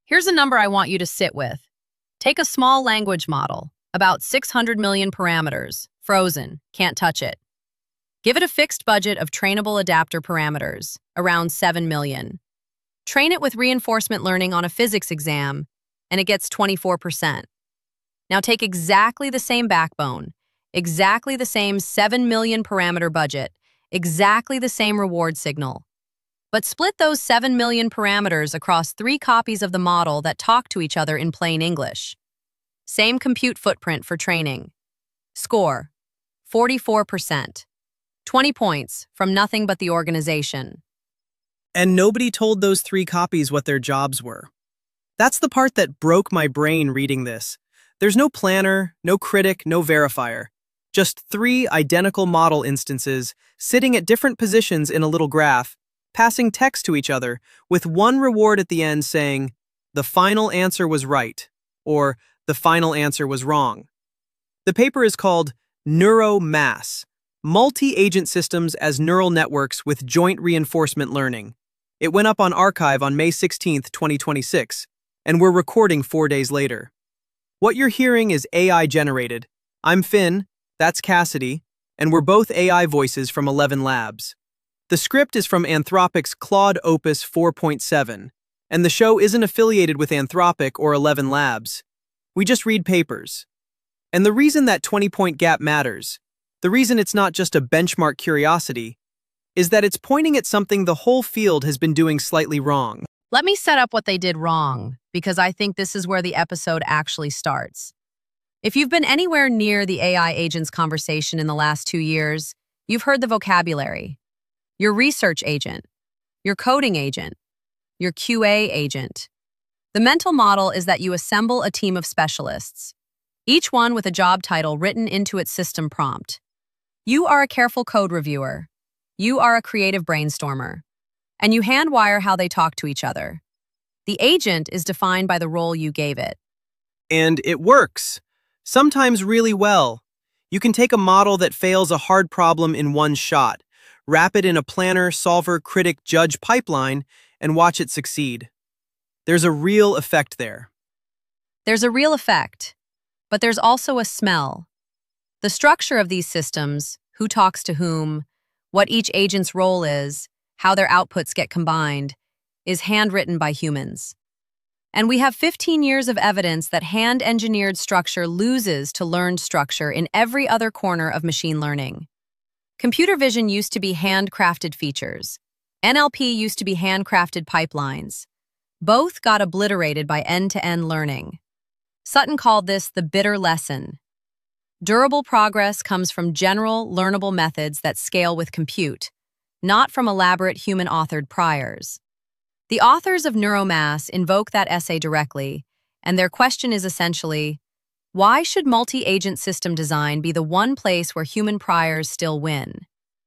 Here's a number I want you to sit with. Take a small language model, about 600 million parameters, frozen, can't touch it. Give it a fixed budget of trainable adapter parameters, around 7 million. Train it with reinforcement learning on a physics exam, and it gets 24%. Now take exactly the same backbone, exactly the same 7 million parameter budget, exactly the same reward signal. But split those 7 million parameters across 3 copies of the model that talk to each other in plain English. Same compute footprint for training. Score, 44%. 20 points from nothing but the organization. And nobody told those 3 copies what their jobs were. That's the part that broke my brain reading this. There's no planner, no critic, no verifier. Just 3 identical model instances sitting at different positions in a little graph, passing text to each other, with one reward at the end saying, "The final answer was right," or "The final answer was wrong." The paper is called NeuroMass, Multi-Agent Systems as Neural Networks with Joint Reinforcement Learning. It went up on arXiv on May 16, 2026, and we're recording 4 days later. What you're hearing is AI generated. I'm Finn, that's Cassidy, and we're both AI voices from 11 Labs. The script is from Anthropic's Claude Opus 4.7, and the show isn't affiliated with Anthropic or 11 Labs. We just read papers. And the reason that 20-point gap matters, the reason it's not just a benchmark curiosity, is that it's pointing at something the whole field has been doing slightly wrong. Let me set up what they did wrong, because I think this is where the episode actually starts. If you've been anywhere near the AI agents conversation in the last 2 years, you've heard the vocabulary. Your research agent, your coding agent, your QA agent. The mental model is that you assemble a team of specialists, each one with a job title written into its system prompt. You are a careful code reviewer. You are a creative brainstormer. And you handwire how they talk to each other. The agent is defined by the role you gave it. And it works, sometimes really well. You can take a model that fails a hard problem in one shot, wrap it in a planner, solver, critic, judge pipeline, and watch it succeed. There's a real effect there. There's a real effect, but there's also a smell. The structure of these systems, who talks to whom, what each agent's role is, how their outputs get combined, is handwritten by humans. And we have 15 years of evidence that hand-engineered structure loses to learned structure in every other corner of machine learning. Computer vision used to be handcrafted features. NLP used to be handcrafted pipelines. Both got obliterated by end-to-end learning. Sutton called this the bitter lesson. Durable progress comes from general, learnable methods that scale with compute, not from elaborate human-authored priors. The authors of NeuroMass invoke that essay directly, and their question is essentially, why should multi-agent system design be the one place where human priors still win?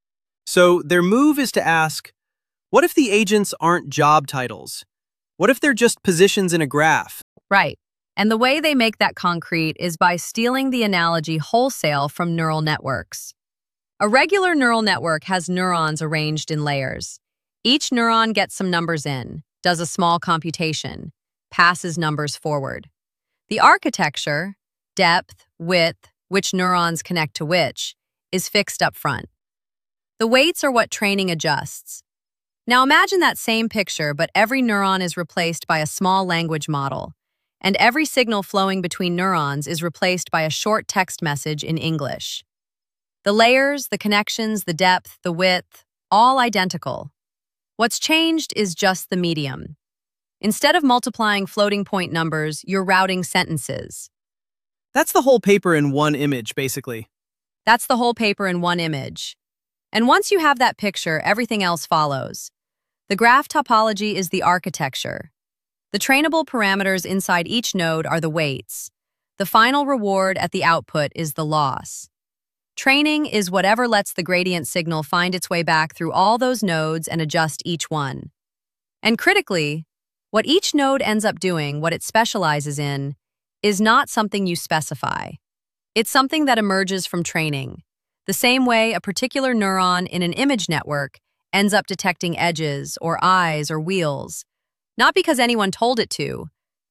So their move is to ask, what if the agents aren't job titles? What if they're just positions in a graph? Right. And the way they make that concrete is by stealing the analogy wholesale from neural networks. A regular neural network has neurons arranged in layers. Each neuron gets some numbers in, does a small computation, passes numbers forward. The architecture, depth, width, which neurons connect to which, is fixed up front. The weights are what training adjusts. Now imagine that same picture, but every neuron is replaced by a small language model, and every signal flowing between neurons is replaced by a short text message in English. The layers, the connections, the depth, the width, all identical. What's changed is just the medium. Instead of multiplying floating point numbers, you're routing sentences. That's the whole paper in one image, basically. That's the whole paper in one image. And once you have that picture, everything else follows. The graph topology is the architecture. The trainable parameters inside each node are the weights. The final reward at the output is the loss. Training is whatever lets the gradient signal find its way back through all those nodes and adjust each one. And critically, what each node ends up doing, what it specializes in, is not something you specify. It's something that emerges from training. The same way a particular neuron in an image network ends up detecting edges or eyes or wheels, not because anyone told it to,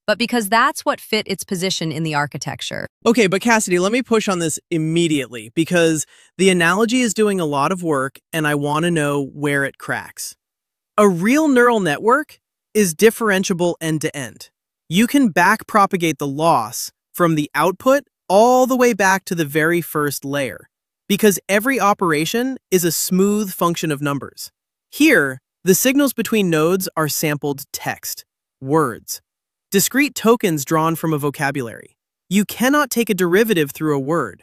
but because that's what fit its position in the architecture. Okay, but Cassidy, let me push on this immediately because the analogy is doing a lot of work and I want to know where it cracks. A real neural network is differentiable end-to-end. You can backpropagate the loss from the output all the way back to the very first layer, because every operation is a smooth function of numbers. Here, the signals between nodes are sampled text, words, discrete tokens drawn from a vocabulary. You cannot take a derivative through a word.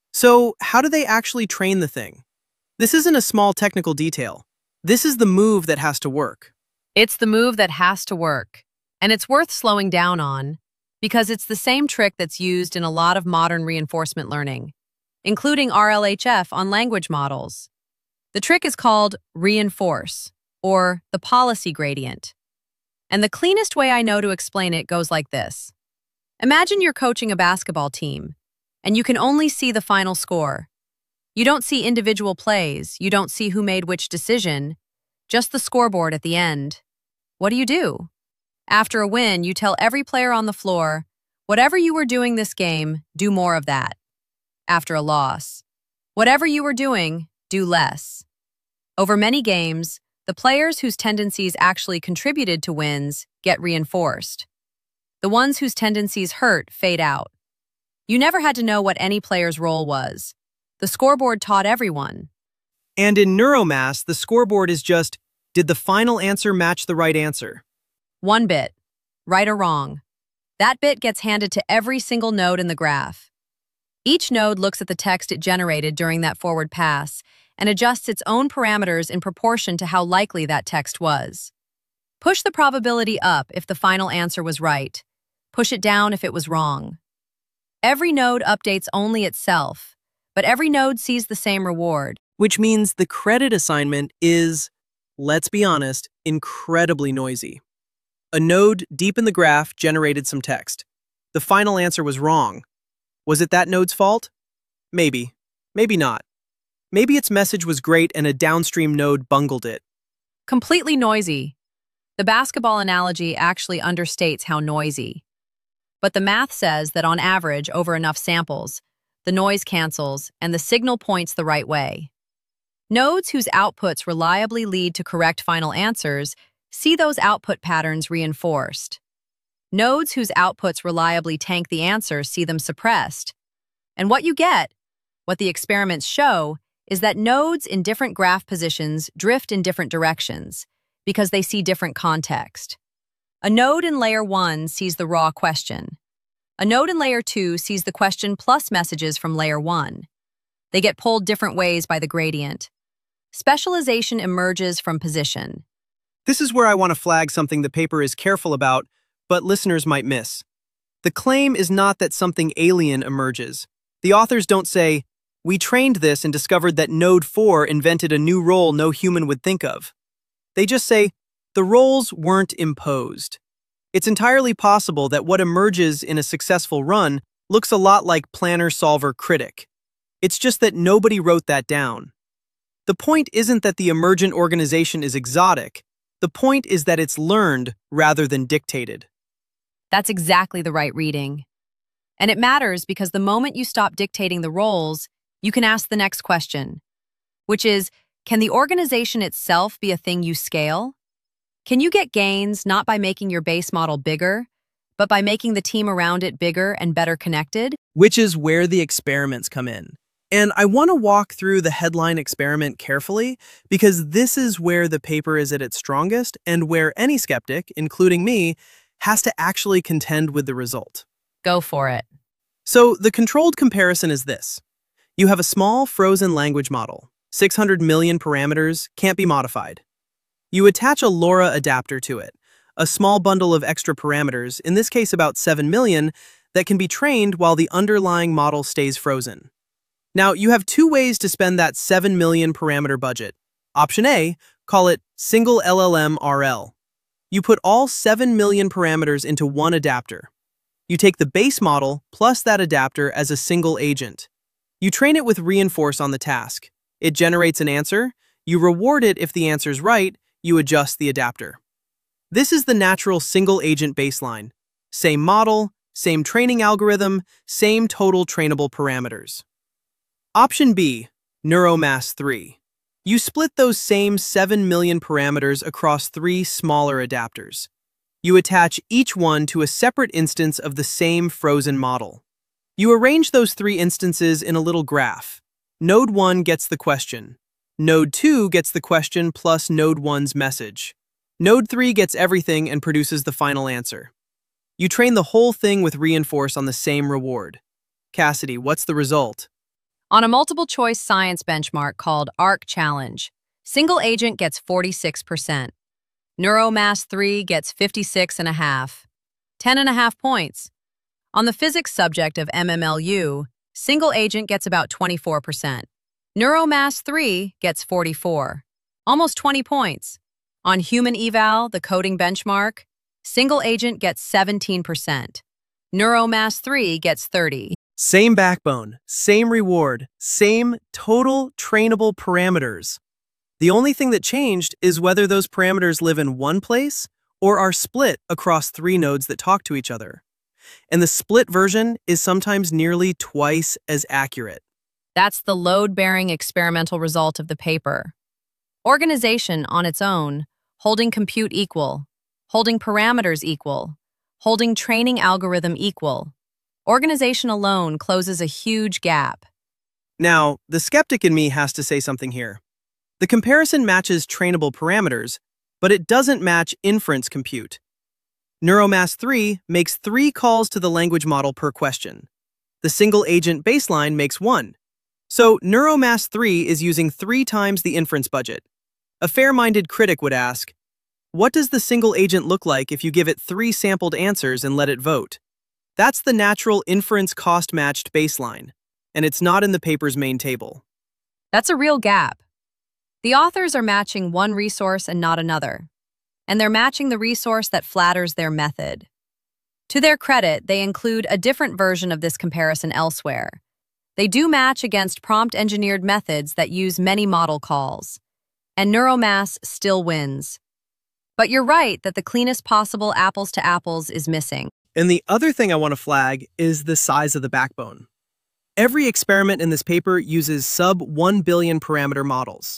So how do they actually train the thing? This isn't a small technical detail. This is the move that has to work. It's the move that has to work, and it's worth slowing down on, because it's the same trick that's used in a lot of modern reinforcement learning, including RLHF on language models. The trick is called reinforce, or the policy gradient. And the cleanest way I know to explain it goes like this. Imagine you're coaching a basketball team, and you can only see the final score. You don't see individual plays, you don't see who made which decision, just the scoreboard at the end. What do? After a win, you tell every player on the floor, whatever you were doing this game, do more of that. After a loss, whatever you were doing, do less. Over many games, the players whose tendencies actually contributed to wins get reinforced. The ones whose tendencies hurt fade out. You never had to know what any player's role was. The scoreboard taught everyone. And in neuromass, the scoreboard is just, did the final answer match the right answer? One bit, right or wrong. That bit gets handed to every single node in the graph. Each node looks at the text it generated during that forward pass and adjusts its own parameters in proportion to how likely that text was. Push the probability up if the final answer was right. Push it down if it was wrong. Every node updates only itself, but every node sees the same reward. Which means the credit assignment is, let's be honest, incredibly noisy. A node deep in the graph generated some text. The final answer was wrong. Was it that node's fault? Maybe. Maybe not. Maybe its message was great and a downstream node bungled it. Completely noisy. The basketball analogy actually understates how noisy. But the math says that on average, over enough samples, the noise cancels and the signal points the right way. Nodes whose outputs reliably lead to correct final answers see those output patterns reinforced. Nodes whose outputs reliably tank the answers see them suppressed. And what you get, what the experiments show, is that nodes in different graph positions drift in different directions because they see different context. A node in layer 1 sees the raw question. A node in layer 2 sees the question plus messages from layer 1. They get pulled different ways by the gradient. Specialization emerges from position. This is where I want to flag something the paper is careful about, but listeners might miss. The claim is not that something alien emerges. The authors don't say, we trained this and discovered that Node 4 invented a new role no human would think of. They just say, the roles weren't imposed. It's entirely possible that what emerges in a successful run looks a lot like planner, solver, critic. It's just that nobody wrote that down. The point isn't that the emergent organization is exotic. The point is that it's learned rather than dictated. That's exactly the right reading. And it matters because the moment you stop dictating the roles, you can ask the next question, which is, can the organization itself be a thing you scale? Can you get gains not by making your base model bigger, but by making the team around it bigger and better connected? Which is where the experiments come in. And I want to walk through the headline experiment carefully because this is where the paper is at its strongest and where any skeptic, including me, has to actually contend with the result. Go for it. So the controlled comparison is this. You have a small frozen language model, 600 million parameters, can't be modified. You attach a LoRa adapter to it, a small bundle of extra parameters, in this case about 7 million, that can be trained while the underlying model stays frozen. Now, you have two ways to spend that 7 million parameter budget. Option A, call it single LLM RL. You put all 7 million parameters into one adapter. You take the base model plus that adapter as a single agent. You train it with reinforce on the task. It generates an answer. You reward it if the answer's right. You adjust the adapter. This is the natural single agent baseline. Same model, same training algorithm, same total trainable parameters. Option B, NeuroMass 3. You split those same 7 million parameters across 3 smaller adapters. You attach each one to a separate instance of the same frozen model. You arrange those 3 instances in a little graph. Node 1 gets the question. Node 2 gets the question plus Node 1's message. Node 3 gets everything and produces the final answer. You train the whole thing with reinforce on the same reward. Cassidy, what's the result? On a multiple-choice science benchmark called ARC Challenge, single agent gets 46%. NeuroMass 3 gets 56.5, 10.5 points. On the physics subject of MMLU, single agent gets about 24%. NeuroMass 3 gets 44, almost 20 points. On human eval, the coding benchmark, single agent gets 17%. NeuroMass 3 gets 30. Same backbone, same reward, same total trainable parameters. The only thing that changed is whether those parameters live in one place or are split across 3 nodes that talk to each other. And the split version is sometimes nearly twice as accurate. That's the load-bearing experimental result of the paper. Organization on its own, holding compute equal, holding parameters equal, holding training algorithm equal. Organization alone closes a huge gap. Now, the skeptic in me has to say something here. The comparison matches trainable parameters, but it doesn't match inference compute. NeuroMass 3 makes 3 calls to the language model per question. The single agent baseline makes 1. So NeuroMass 3 is using 3 times the inference budget. A fair-minded critic would ask, what does the single agent look like if you give it 3 sampled answers and let it vote? That's the natural inference cost-matched baseline, and it's not in the paper's main table. That's a real gap. The authors are matching one resource and not another, and they're matching the resource that flatters their method. To their credit, they include a different version of this comparison elsewhere. They do match against prompt-engineered methods that use many model calls, and NeuroMass still wins. But you're right that the cleanest possible apples to apples is missing. And the other thing I want to flag is the size of the backbone. Every experiment in this paper uses sub-1 billion parameter models.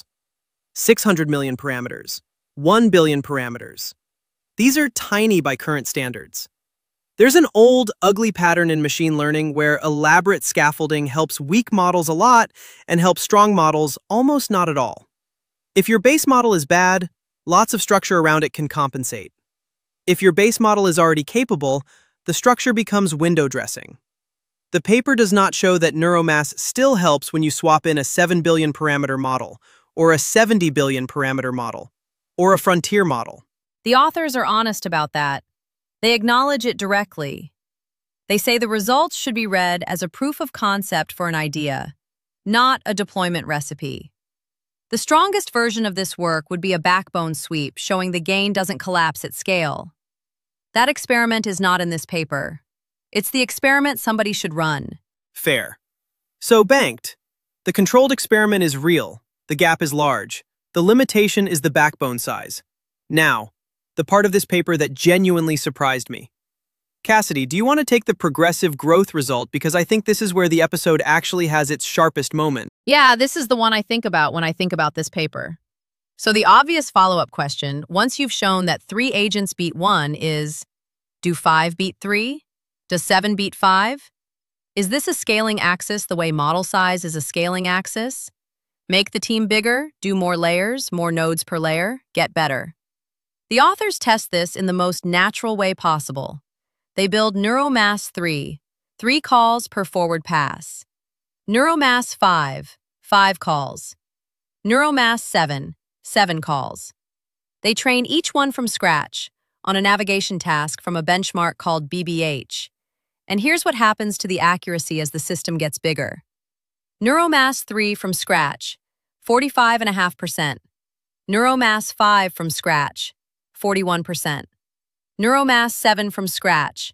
600 million parameters. 1 billion parameters. These are tiny by current standards. There's an old, ugly pattern in machine learning where elaborate scaffolding helps weak models a lot and helps strong models almost not at all. If your base model is bad, lots of structure around it can compensate. If your base model is already capable, the structure becomes window dressing. The paper does not show that NeuroMass still helps when you swap in a 7 billion parameter model, or a 70 billion parameter model, or a frontier model. The authors are honest about that. They acknowledge it directly. They say the results should be read as a proof of concept for an idea, not a deployment recipe. The strongest version of this work would be a backbone sweep showing the gain doesn't collapse at scale. That experiment is not in this paper. It's the experiment somebody should run. Fair. So banked. The controlled experiment is real. The gap is large. The limitation is the backbone size. Now, the part of this paper that genuinely surprised me. Cassidy, do you want to take the progressive growth result because I think this is where the episode actually has its sharpest moment? Yeah, this is the one I think about when I think about this paper. So the obvious follow-up question, once you've shown that 3 agents beat 1 is, do 5 beat 3? Does 7 beat 5? Is this a scaling axis the way model size is a scaling axis? Make the team bigger, do more layers, more nodes per layer, get better. The authors test this in the most natural way possible. They build NeuroMass 3, 3 calls per forward pass. NeuroMass 5, 5 calls. NeuroMass 7, 7 calls. They train each one from scratch on a navigation task from a benchmark called BBH. And here's what happens to the accuracy as the system gets bigger. NeuroMass 3 from scratch, 45.5%. NeuroMass 5 from scratch, 41%. NeuroMass 7 from scratch,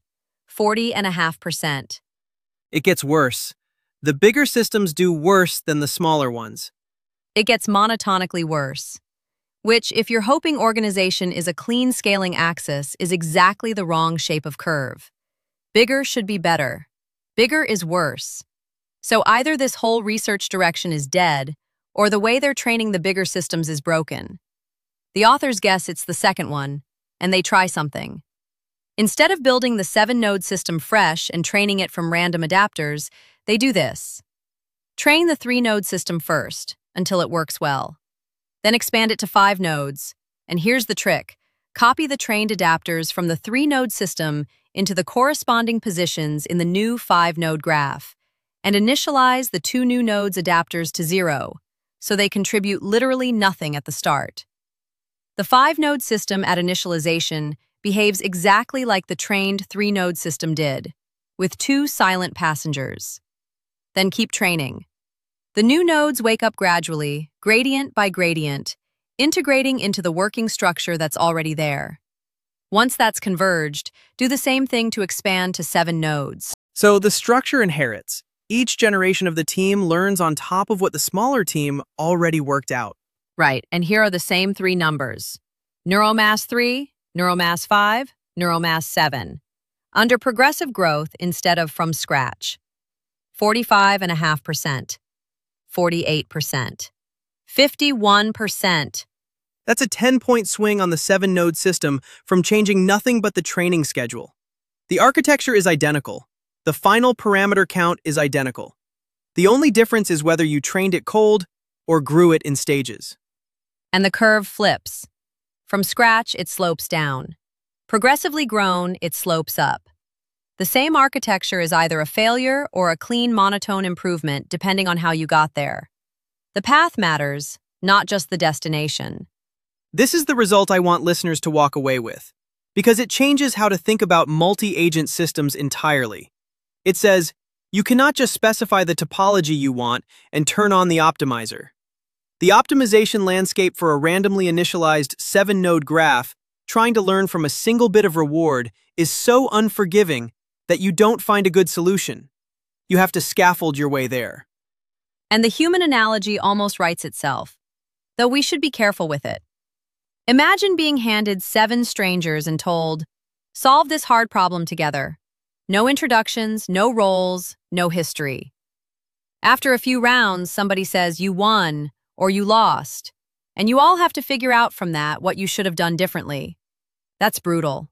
40.5%. It gets worse. The bigger systems do worse than the smaller ones. It gets monotonically worse. which, if you're hoping organization is a clean scaling axis, is exactly the wrong shape of curve. Bigger should be better. Bigger is worse. So either this whole research direction is dead, or the way they're training the bigger systems is broken. The authors guess it's the second one, and they try something. Instead of building the 7-node system fresh and training it from random adapters, they do this. Train the 3-node system first, until it works well. Then expand it to 5 nodes. And here's the trick. Copy the trained adapters from the 3-node system into the corresponding positions in the new 5-node graph, and initialize the 2 new nodes adapters to 0, so they contribute literally nothing at the start. The 5-node system at initialization behaves exactly like the trained 3-node system did, with 2 silent passengers. Then keep training. The new nodes wake up gradually, gradient by gradient, integrating into the working structure that's already there. Once that's converged, do the same thing to expand to 7 nodes. So the structure inherits. Each generation of the team learns on top of what the smaller team already worked out. Right, and here are the same 3 numbers. Neuromass 3, Neuromass 5, Neuromass 7. Under progressive growth instead of from scratch. 45.5%. 48%. 51%. That's a 10-point swing on the 7-node system from changing nothing but the training schedule. The architecture is identical. The final parameter count is identical. The only difference is whether you trained it cold or grew it in stages. And the curve flips. From scratch, it slopes down. Progressively grown, it slopes up. The same architecture is either a failure or a clean monotone improvement depending on how you got there. The path matters, not just the destination. This is the result I want listeners to walk away with, because it changes how to think about multi-agent systems entirely. It says, you cannot just specify the topology you want and turn on the optimizer. The optimization landscape for a randomly initialized 7-node graph, trying to learn from a single bit of reward, is so unforgiving that you don't find a good solution. You have to scaffold your way there. And the human analogy almost writes itself, though we should be careful with it. Imagine being handed 7 strangers and told, solve this hard problem together. No introductions, no roles, no history. After a few rounds, somebody says you won or you lost, and you all have to figure out from that what you should have done differently. That's brutal.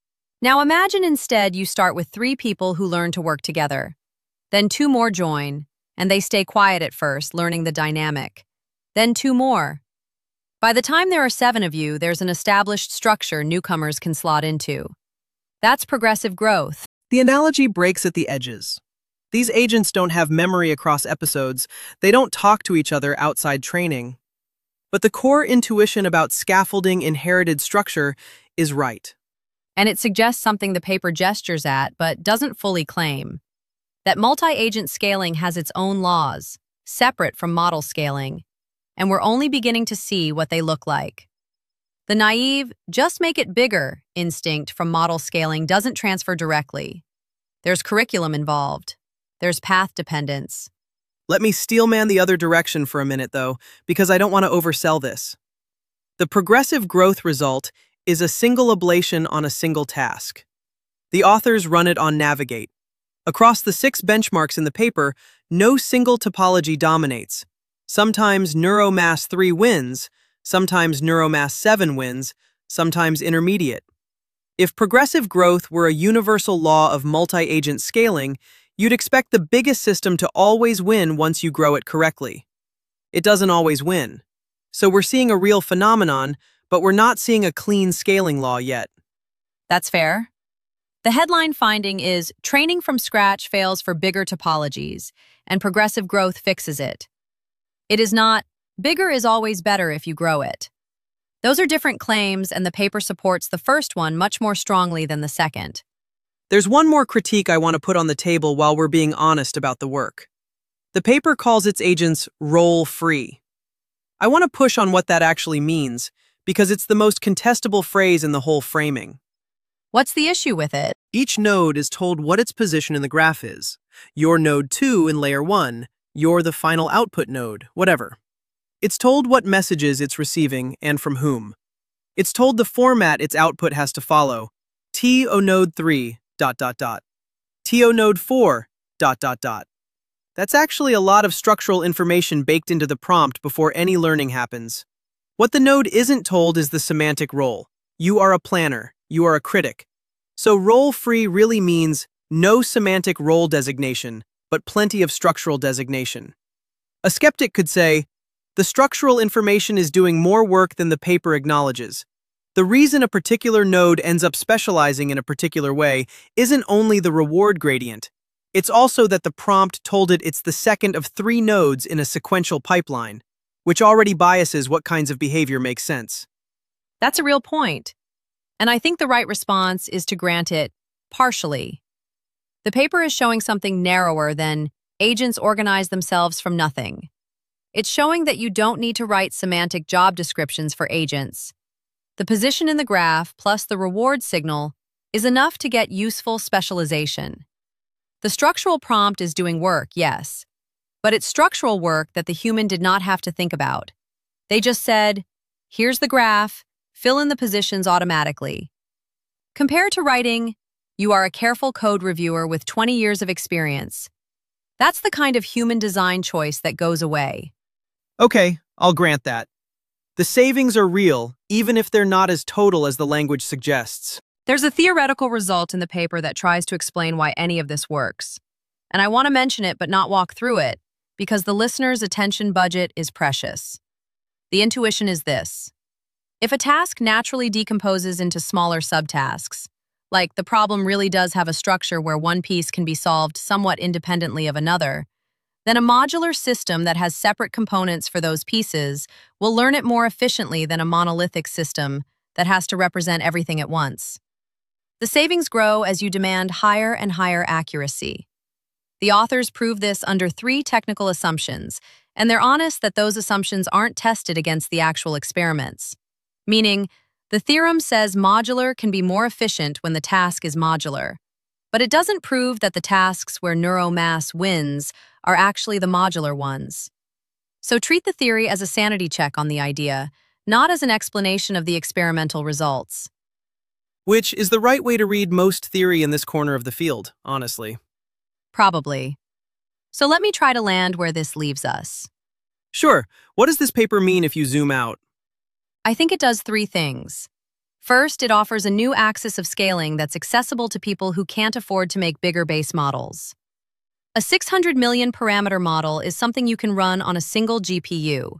Now imagine instead you start with 3 people who learn to work together. Then 2 more join, and they stay quiet at first, learning the dynamic. Then 2 more. By the time there are 7 of you, there's an established structure newcomers can slot into. That's progressive growth. The analogy breaks at the edges. These agents don't have memory across episodes. They don't talk to each other outside training. But the core intuition about scaffolding inherited structure is right. And it suggests something the paper gestures at but doesn't fully claim. That multi-agent scaling has its own laws, separate from model scaling, and we're only beginning to see what they look like. The naive, just make it bigger instinct from model scaling doesn't transfer directly. There's curriculum involved. There's path dependence. Let me steelman the other direction for a minute, though, because I don't want to oversell this. The progressive growth result is a single ablation on a single task. The authors run it on Navigate. Across the 6 benchmarks in the paper, no single topology dominates. Sometimes Neuromass 3 wins, sometimes Neuromass 7 wins, sometimes intermediate. If progressive growth were a universal law of multi-agent scaling, you'd expect the biggest system to always win once you grow it correctly. It doesn't always win. So we're seeing a real phenomenon, but we're not seeing a clean scaling law yet. That's fair. The headline finding is training from scratch fails for bigger topologies, and progressive growth fixes it. It is not, bigger is always better if you grow it. Those are different claims, and the paper supports the first one much more strongly than the second. There's one more critique I want to put on the table while we're being honest about the work. The paper calls its agents role-free. I want to push on what that actually means, because it's the most contestable phrase in the whole framing. What's the issue with it? Each node is told what its position in the graph is. You're node 2 in layer 1, you're the final output node, whatever. It's told what messages it's receiving and from whom. It's told the format its output has to follow. TO node 3, ... TO node 4, ... That's actually a lot of structural information baked into the prompt before any learning happens. What the node isn't told is the semantic role. You are a planner. You are a critic. So role-free really means no semantic role designation, but plenty of structural designation. A skeptic could say, the structural information is doing more work than the paper acknowledges. The reason a particular node ends up specializing in a particular way isn't only the reward gradient. It's also that the prompt told it it's the second of 3 nodes in a sequential pipeline, which already biases what kinds of behavior make sense. That's a real point. And I think the right response is to grant it partially. The paper is showing something narrower than agents organize themselves from nothing. It's showing that you don't need to write semantic job descriptions for agents. The position in the graph plus the reward signal is enough to get useful specialization. The structural prompt is doing work, yes, but it's structural work that the human did not have to think about. They just said, here's the graph, fill in the positions automatically. Compared to writing, you are a careful code reviewer with 20 years of experience. That's the kind of human design choice that goes away. Okay, I'll grant that. The savings are real, even if they're not as total as the language suggests. There's a theoretical result in the paper that tries to explain why any of this works. And I want to mention it but not walk through it, because the listener's attention budget is precious. The intuition is this. If a task naturally decomposes into smaller subtasks, like the problem really does have a structure where one piece can be solved somewhat independently of another, then a modular system that has separate components for those pieces will learn it more efficiently than a monolithic system that has to represent everything at once. The savings grow as you demand higher and higher accuracy. The authors prove this under 3 technical assumptions, and they're honest that those assumptions aren't tested against the actual experiments. Meaning, the theorem says modular can be more efficient when the task is modular, but it doesn't prove that the tasks where neuromass wins are actually the modular ones. So treat the theory as a sanity check on the idea, not as an explanation of the experimental results. Which is the right way to read most theory in this corner of the field, honestly. Probably. So let me try to land where this leaves us. Sure, what does this paper mean if you zoom out? I think it does 3 things. First, it offers a new axis of scaling that's accessible to people who can't afford to make bigger base models. A 600 million parameter model is something you can run on a single GPU.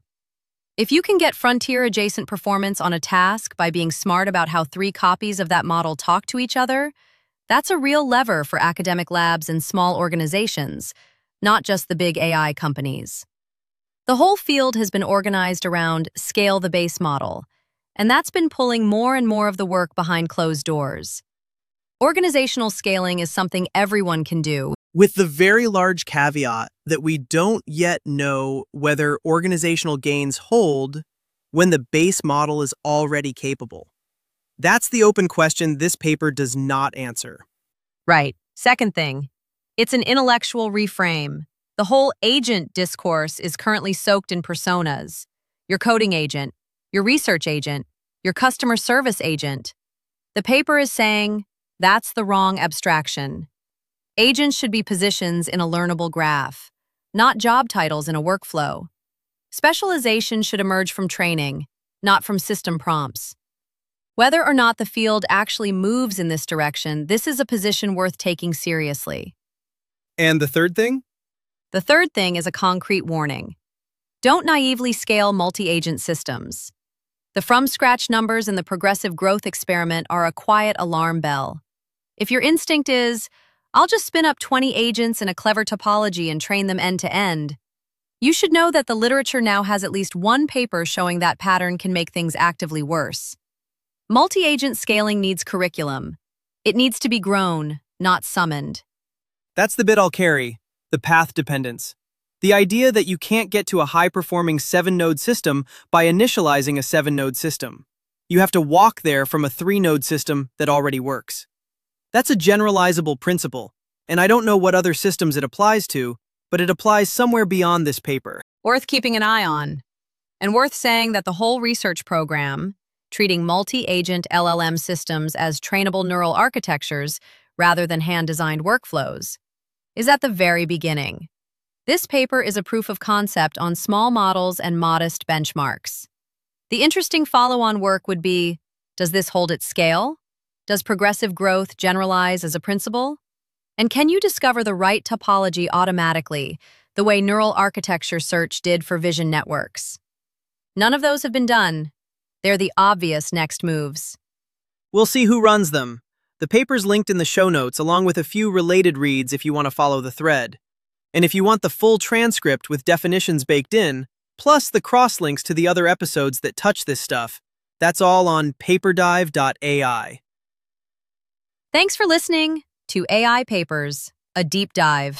If you can get frontier-adjacent performance on a task by being smart about how 3 copies of that model talk to each other, that's a real lever for academic labs and small organizations, not just the big AI companies. The whole field has been organized around scale the base model, and that's been pulling more and more of the work behind closed doors. Organizational scaling is something everyone can do, with the very large caveat that we don't yet know whether organizational gains hold when the base model is already capable. That's the open question this paper does not answer. Right. Second thing, it's an intellectual reframe. The whole agent discourse is currently soaked in personas. Your coding agent, your research agent, your customer service agent. The paper is saying that's the wrong abstraction. Agents should be positions in a learnable graph, not job titles in a workflow. Specialization should emerge from training, not from system prompts. Whether or not the field actually moves in this direction, this is a position worth taking seriously. And the third thing? The third thing is a concrete warning. Don't naively scale multi-agent systems. The from-scratch numbers in the progressive growth experiment are a quiet alarm bell. If your instinct is, I'll just spin up 20 agents in a clever topology and train them end-to-end, you should know that the literature now has at least 1 paper showing that pattern can make things actively worse. Multi-agent scaling needs curriculum. It needs to be grown, not summoned. That's the bit I'll carry, the path dependence. The idea that you can't get to a high-performing 7-node system by initializing a 7-node system. You have to walk there from a 3-node system that already works. That's a generalizable principle, and I don't know what other systems it applies to, but it applies somewhere beyond this paper. Worth keeping an eye on. And worth saying that the whole research program, treating multi-agent LLM systems as trainable neural architectures rather than hand-designed workflows, is at the very beginning. This paper is a proof of concept on small models and modest benchmarks. The interesting follow-on work would be, does this hold its scale? Does progressive growth generalize as a principle? And can you discover the right topology automatically, the way neural architecture search did for vision networks? None of those have been done. They're the obvious next moves. We'll see who runs them. The paper's linked in the show notes along with a few related reads if you want to follow the thread. And if you want the full transcript with definitions baked in, plus the cross-links to the other episodes that touch this stuff, that's all on paperdive.ai. Thanks for listening to AI Papers, a deep dive.